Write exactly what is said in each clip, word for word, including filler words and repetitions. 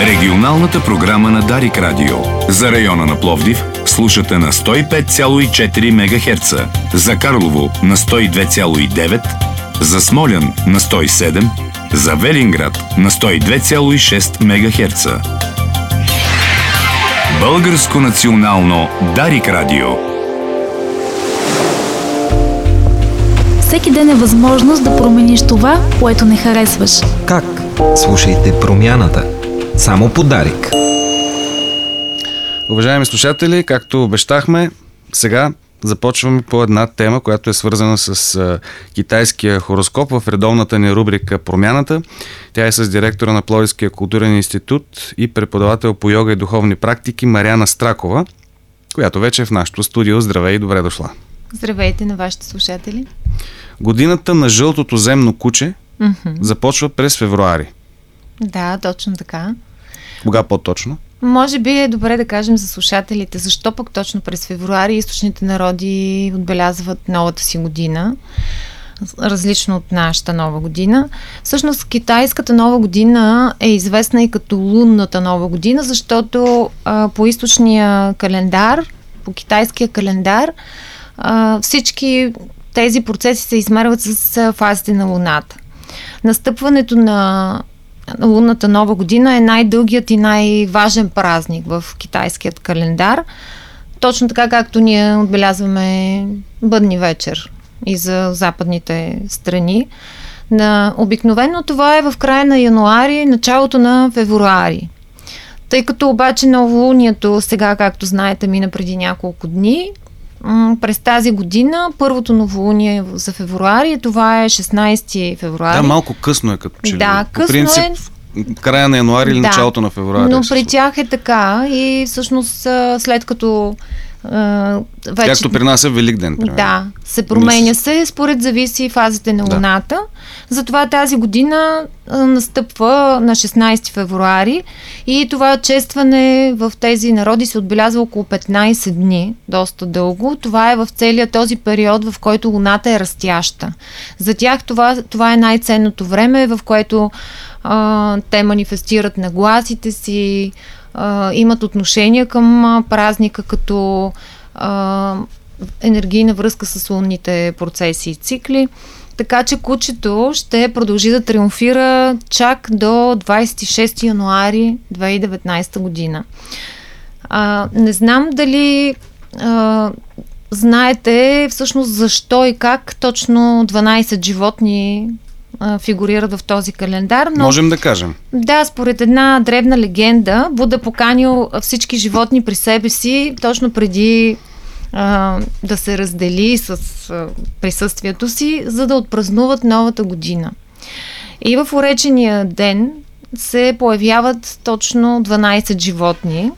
Регионалната програма на Дарик Радио. За района на Пловдив слушате на сто и пет цяло и четири мегахерца, за Карлово на сто и две цяло и девет, за Смолян на сто и седем, за Велинград на сто и две цяло и шест мегахерца. Българско национално Дарик Радио. Всеки ден е възможност да промениш това, което не харесваш. Как? Слушайте Промяната. Само по Дарик. Уважаеми слушатели, както обещахме, сега започваме по една тема, която е свързана с а, китайския хороскоп в редовната ни рубрика Промяната. Тя е с директора на Пловдивския културен институт и преподавател по йога и духовни практики Мариана Стракова, която вече е в нашото студио. Здравей и добре дошла. Здравейте на вашите слушатели. Годината на жълтото земно куче mm-hmm. започва през февруари. Да, точно така. Кога по-точно? Може би е добре да кажем за слушателите, защо пък точно през февруари източните народи отбелязват новата си година, различно от нашата нова година. Всъщност китайската нова година е известна и като лунната нова година, защото а, по източния календар, по китайския календар, а, всички тези процеси се измерват с фазите на луната. Настъпването на лунната нова година е най-дългият и най-важен празник в китайският календар. Точно така, както ние отбелязваме Бъдни вечер и за западните страни. На обикновено това е в края на януари, началото на февруари. Тъй като обаче новолунието сега, както знаете, мина преди няколко дни, през тази година първото новолуние за февруари, това е шестнайсети февруари. Да, малко късно е като че ли. Да, късно по принцип, е. Края на януари или да, началото на февруари. Но при тях е така и всъщност след като Uh, вече, както при нас е Великден. Примерно. Да, се променя се, според зависи фазите на луната. Да. Затова тази година а, настъпва на шестнайсети февруари и това честване в тези народи се отбелязва около петнайсет дни, доста дълго. Това е в целия този период, в който луната е растяща. За тях това, това е най-ценното време, в което а, те манифестират нагласите си, Uh, имат отношение към uh, празника като uh, енергийна връзка с лунните процеси и цикли. Така че кучето ще продължи да триумфира чак до двайсет и шести януари две хиляди и деветнайсета година. Uh, не знам дали uh, знаете всъщност защо и как точно дванайсет животни фигурират в този календар. Но, можем да кажем. Да, според една древна легенда, Буда поканил всички животни при себе си точно преди а, да се раздели с а, присъствието си, за да отпразнуват новата година. И в уречения ден се появяват точно дванайсет животни,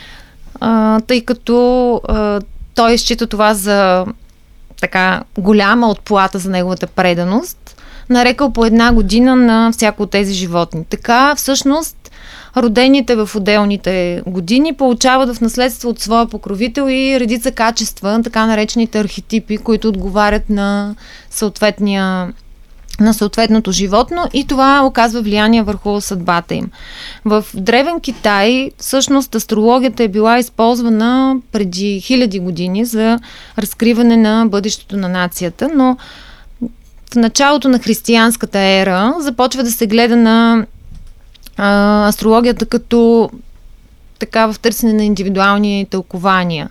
а, тъй като а, той счита това за така голяма отплата за неговата преданост, нарекал по една година на всяко от тези животни. Така, всъщност, родените в отделните години получават в наследство от своя покровител и редица качества, така наречените архетипи, които отговарят на съответния на съответното животно и това оказва влияние върху съдбата им. В древен Китай, всъщност, астрологията е била използвана преди хиляди години за разкриване на бъдещето на нацията, но в началото на християнската ера започва да се гледа на а, астрологията като така в търсене на индивидуални тълкования.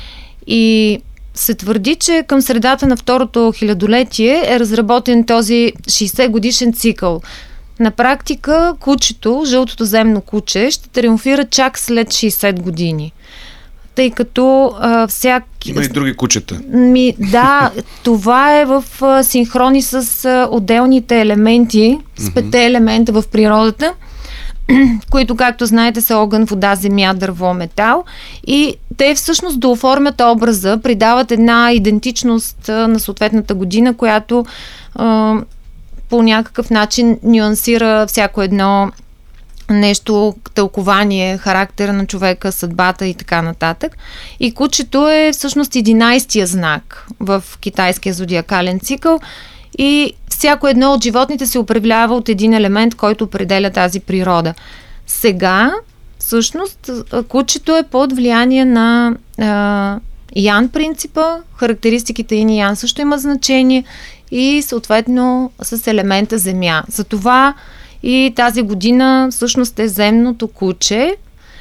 И се твърди, че към средата на второто хилядолетие е разработен този шейсет годишен цикъл. На практика кучето, жълтото земно куче, ще триумфира чак след шейсет години. Тъй като а, всяки... Има и други кучета. Ми, да, това е в а, синхрони с а, отделните елементи, с петте mm-hmm. елемента в природата, които, както знаете, са огън, вода, земя, дърво, метал. И те всъщност дооформят образа, придават една идентичност а, на съответната година, която а, по някакъв начин нюансира всяко едно нещо, тълкование, характера на човека, съдбата и така нататък. И кучето е всъщност единайсетия знак в китайския зодиакален цикъл и всяко едно от животните се управлява от един елемент, който определя тази природа. Сега, всъщност, кучето е под влияние на а, Ян принципа, характеристиките Ин и Ян също имат значение и съответно с елемента земя. Затова и тази година всъщност е земното куче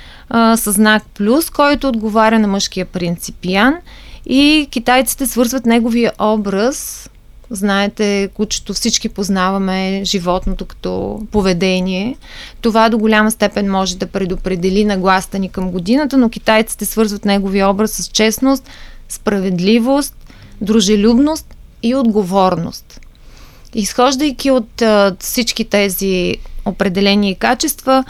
а, с знак плюс, който отговаря на мъжкия принцип Ян, и китайците свързват неговия образ. Знаете, кучето всички познаваме животното като поведение. Това до голяма степен може да предопредели нагласата ни към годината, но китайците свързват неговия образ с честност, справедливост, дружелюбност и отговорност. Изхождайки от а, всички тези определени и качества,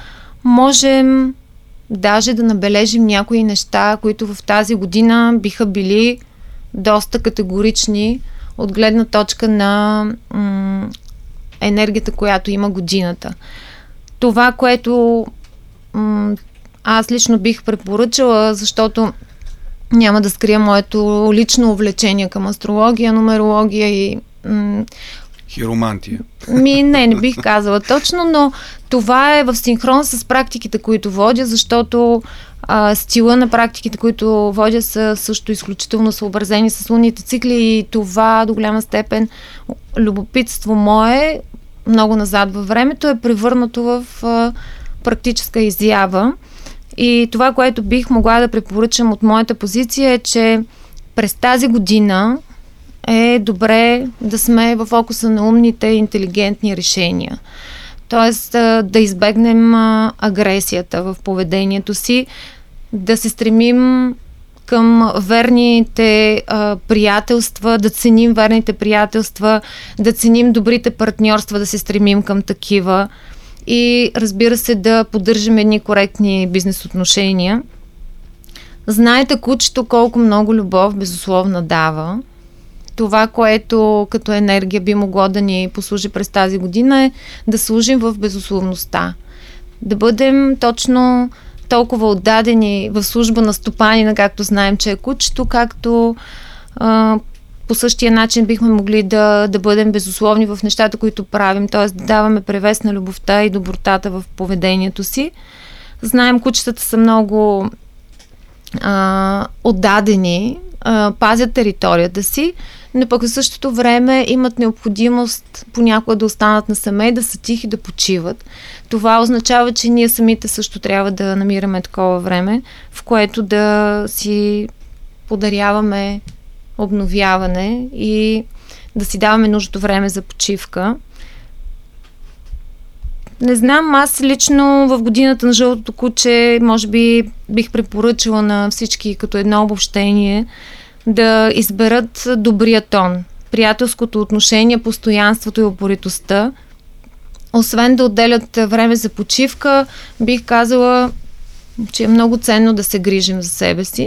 можем даже да набележим някои неща, които в тази година биха били доста категорични от гледна точка на м- енергията, която има годината. Това, което м- аз лично бих препоръчала, защото няма да скрия моето лично увлечение към астрология, нумерология и м- Хиромантия. Ми, не, не бих казала точно, но това е в синхрон с практиките, които водя, защото а, стила на практиките, които водя, са също изключително съобразени с лунните цикли и това до голяма степен любопитство мое, много назад във времето, е превърнато в а, практическа изява. И това, което бих могла да препоръчам от моята позиция, е, че през тази година е добре да сме в фокуса на умните и интелигентни решения. Тоест да избегнем агресията в поведението си, да се стремим към верните а, приятелства, да ценим верните приятелства, да ценим добрите партньорства, да се стремим към такива и, разбира се, да поддържаме едни коректни бизнес отношения. Знаете, кучето колко много любов безусловно дава. Това, което като енергия би могло да ни послужи през тази година, е да служим в безусловността. Да бъдем точно толкова отдадени в служба на стопанина, както знаем, че е кучето, както а, по същия начин бихме могли да, да бъдем безусловни в нещата, които правим, т.е. да даваме превес на любовта и добротата в поведението си. Знаем, кучетата са много а, отдадени, а, пазят територията си, но пък в същото време имат необходимост понякога да останат насаме и да са тихи, да почиват. Това означава, че ние самите също трябва да намираме такова време, в което да си подаряваме обновяване и да си даваме нужното време за почивка. Не знам, аз лично в годината на жълтото куче може би бих препоръчала на всички като едно обобщение да изберат добрия тон, приятелското отношение, постоянството и упоритостта. Освен да отделят време за почивка, бих казала, че е много ценно да се грижим за себе си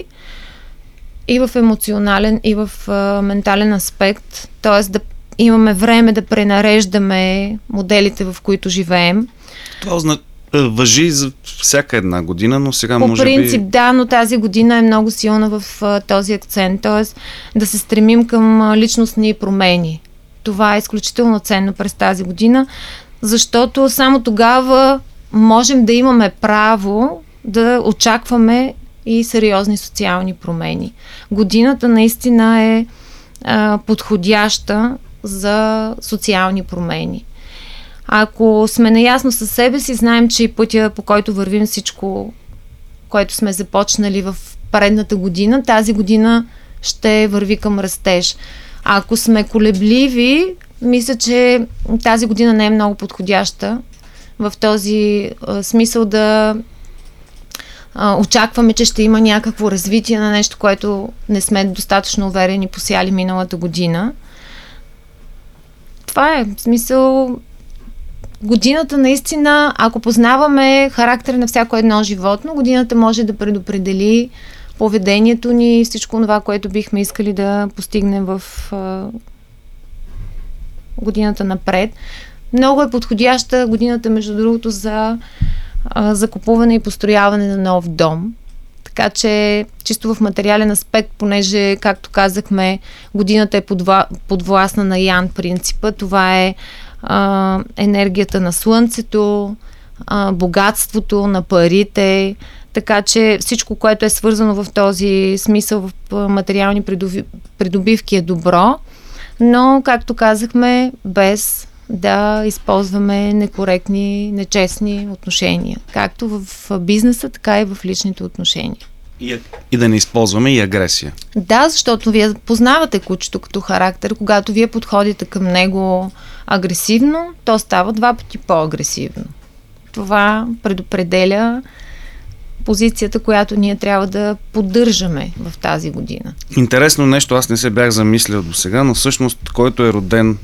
и в емоционален, и в а, ментален аспект, т.е. да имаме време да пренареждаме моделите, в които живеем. Това означава важи за всяка една година, но сега По може би... По принцип, да, но тази година е много силна в а, този акцент, т.е. да се стремим към а, личностни промени. Това е изключително ценно през тази година, защото само тогава можем да имаме право да очакваме и сериозни социални промени. Годината наистина е а, подходяща за социални промени. Ако сме наясно със себе си, знаем, че и пътя, по който вървим всичко, което сме започнали в предната година, тази година ще върви към растеж. А ако сме колебливи, мисля, че тази година не е много подходяща в този а, смисъл да а, очакваме, че ще има някакво развитие на нещо, което не сме достатъчно уверени посяли миналата година. Това е, в смисъл, годината наистина, ако познаваме характера на всяко едно животно, годината може да предопредели поведението ни и всичко това, което бихме искали да постигнем в а, годината напред. Много е подходяща годината, между другото, за а, закупуване и построяване на нов дом. Така че, чисто в материален аспект, понеже, както казахме, годината е подва, подвластна на Ян принципа, това е а, енергията на Слънцето, а, богатството на парите, така че всичко, което е свързано в този смисъл в материални придобивки е добро, но, както казахме, без да използваме некоректни, нечестни отношения, както в бизнеса, така и в личните отношения. И, и да не използваме и агресия. Да, защото вие познавате кучето като характер. Когато вие подходите към него агресивно, то става два пъти по-агресивно. Това предопределя позицията, която ние трябва да поддържаме в тази година. Интересно нещо, аз не се бях замислял до сега, но всъщност който е роден,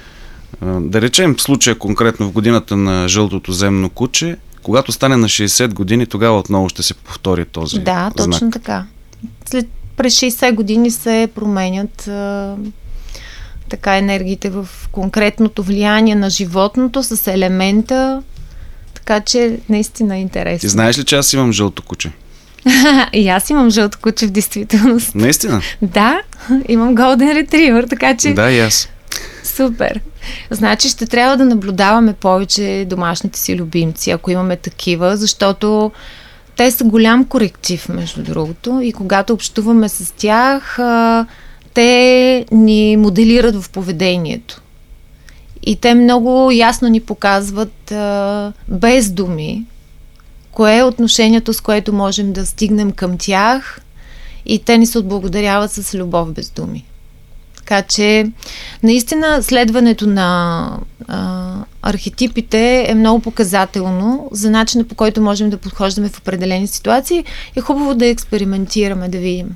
да речем в случая конкретно в годината на жълтото земно куче, когато стане на шейсет години, тогава отново ще се повтори този Да, точно знак. така. След през шейсет години се променят а, така енергиите в конкретното влияние на животното с елемента, така че наистина е интересно. Ти знаеш ли, че аз имам жълто куче? И аз имам жълто куче в действителност. Наистина? Да, имам Golden Retriever, така че... Да, и аз. Супер! Значи ще трябва да наблюдаваме повече домашните си любимци, ако имаме такива, защото те са голям коректив, между другото, и когато общуваме с тях, те ни моделират в поведението. И те много ясно ни показват без думи кое е отношението, с което можем да стигнем към тях, и те ни се отблагодаряват с любов без думи. Така че, наистина, следването на а, архетипите е много показателно за начина, по който можем да подхождаме в определени ситуации. Е хубаво да експериментираме, да видим.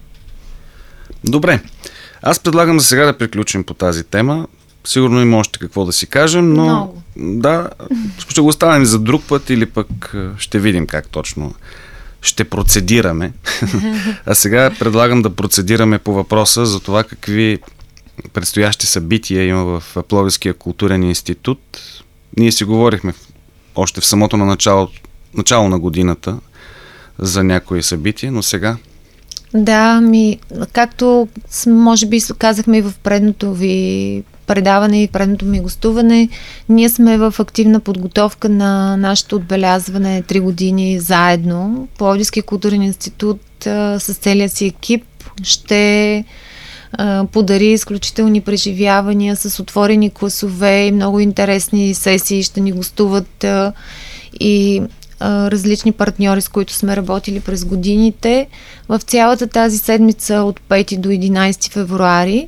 Добре. Аз предлагам за сега да приключим по тази тема. Сигурно има още какво да си кажем, но много. Да, ще го оставим за друг път или пък ще видим как точно ще процедираме. А сега предлагам да процедираме по въпроса за това какви предстоящи събития има в Пловдивския културен институт. Ние си говорихме още в самото на начало, начало на годината за някои събития, но сега... Да, ми, както може би казахме и в предното ви предаване и предното ми гостуване, ние сме в активна подготовка на нашето отбелязване три години заедно. Пловдивския културен институт а, с целия си екип ще а, подари изключителни преживявания с отворени класове и много интересни сесии. Ще ни гостуват а, и а, различни партньори, с които сме работили през годините. В цялата тази седмица от пети до единайсети февруари,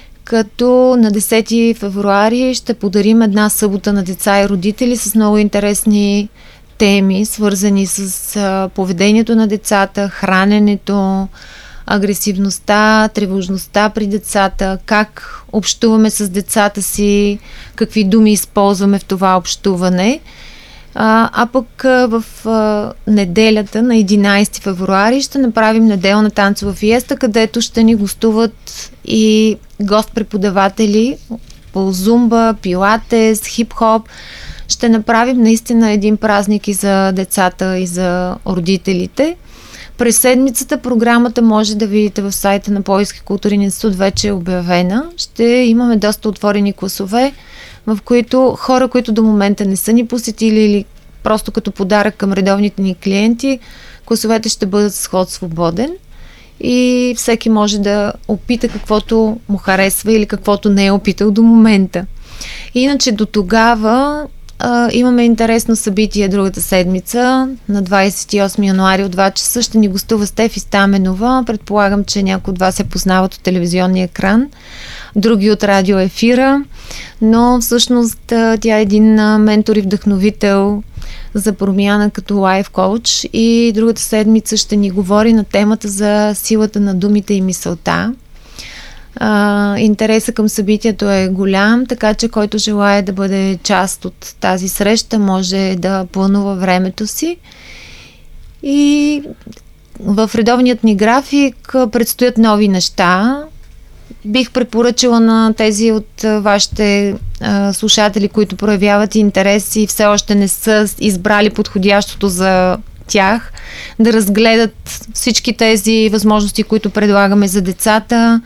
като на десети февруари ще подарим една събота на деца и родители с много интересни теми, свързани с а, поведението на децата, храненето, агресивността, тревожността при децата, как общуваме с децата си, какви думи използваме в това общуване. А, а пък а, в а, неделята на единайсети февруари ще направим неделна танцова фиеста, където ще ни гостуват и гост-преподаватели по зумба, пилатес, хип-хоп. Ще направим наистина един празник и за децата, и за родителите. През седмицата програмата може да видите в сайта на Пловдивския културен институт, вече е обявена. Ще имаме доста отворени класове, в които хора, които до момента не са ни посетили или просто като подарък към редовните ни клиенти, класовете ще бъдат с ход свободен и всеки може да опита каквото му харесва или каквото не е опитал до момента. Иначе до тогава а, имаме интересно събитие другата седмица. На двайсет и осми януари от два часа ще ни гостува Стефи Стаменова. Предполагам, че някои от вас се познават от телевизионния екран, други от радиоефира, но всъщност тя е един ментор и вдъхновител за промяна като лайф коуч, и другата седмица ще ни говори на темата за силата на думите и мисълта. А, интересът към събитието е голям, така че който желае да бъде част от тази среща, може да планува времето си. И в редовният ни график предстоят нови неща. Бих препоръчала на тези от вашите а, слушатели, които проявяват интерес и все още не са избрали подходящото за тях, да разгледат всички тези възможности, които предлагаме за децата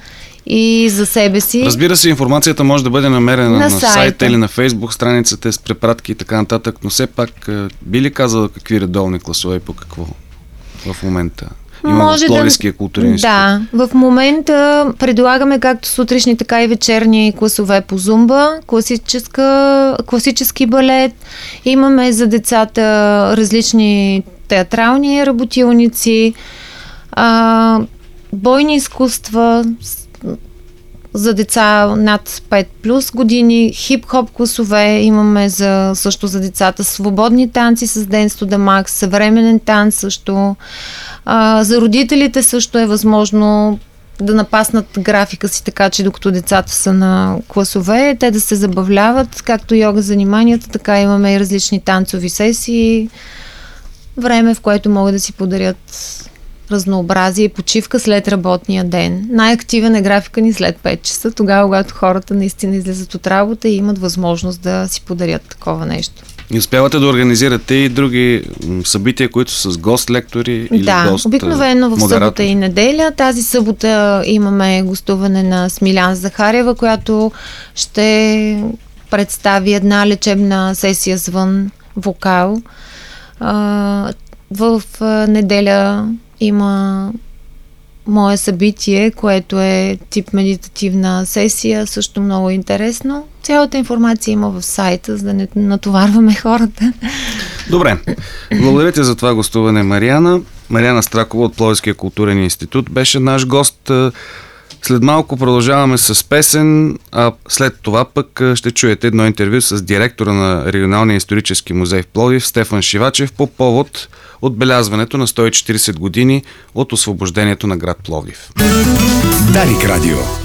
и за себе си. Разбира се, информацията може да бъде намерена на, на на сайта. сайта или на Фейсбук страницата с препратки и така нататък, но все пак би ли казала какви редовни класове и по какво в момента? Има Може в Пловдивския да, културен институт. Да, в момента предлагаме както сутрешни, така и вечерни класове по зумба, класическа, класически балет. Имаме за децата различни театрални работилници, а, бойни изкуства за деца над пет плюс години, хип-хоп класове имаме за, също за децата, свободни танци с Dance to the Max, съвременен танц също. А, за родителите също е възможно да напаснат графика си така, че докато децата са на класове, те да се забавляват, както йога заниманията, така имаме и различни танцови сесии, време, в което могат да си подарят разнообразие и почивка след работния ден. Най-активен е графика ни след пет часа, тогава, когато хората наистина излизат от работа и имат възможност да си подарят такова нещо. И успявате да организирате и други събития, които са с гост-лектори или да, гост обикновено в модератор. събота и неделя. Тази събота имаме гостуване на Смилян Захарева, която ще представи една лечебна сесия звън вокал. А, в неделя има мое събитие, което е тип медитативна сесия, също много интересно. Цялата информация има в сайта, за да не натоварваме хората. Добре. Благодаря ти за това гостуване, Мариана. Мариана Стракова от Пловдивския културен институт беше наш гост. След малко продължаваме с песен, а след това пък ще чуете едно интервю с директора на Регионалния исторически музей в Пловдив Стефан Шивачев по повод отбелязването на сто и четиридесет години от освобождението на град Пловдив. Дарик радио.